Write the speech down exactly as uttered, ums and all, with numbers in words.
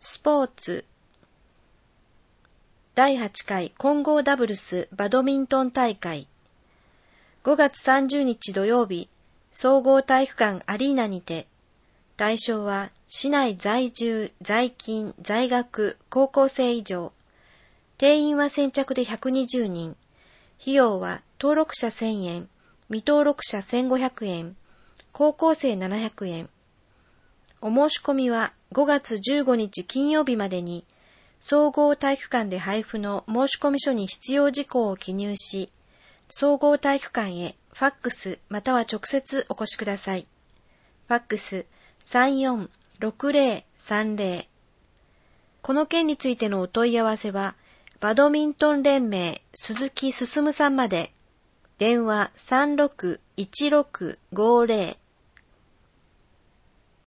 スポーツだいはちかい混合ダブルスバドミントン大会ごがつさんじゅうにち土曜日、総合体育館アリーナにて、対象は市内在住、在勤、在学、高校生以上。定員は先着でひゃくにじゅうにん。費用は登録者せんえん、未登録者せんごひゃくえん、高校生ななひゃくえん。お申し込みはごがつじゅうごにち金曜日までに、総合体育館で配布の申込書に必要事項を記入し、総合体育館へファックスまたは直接お越しください。ファックス さんよんろくぜろさんぜろ。この件についてのお問い合わせは、バドミントン連盟鈴木進さんまで。電話 さんろくいちろくごぜろ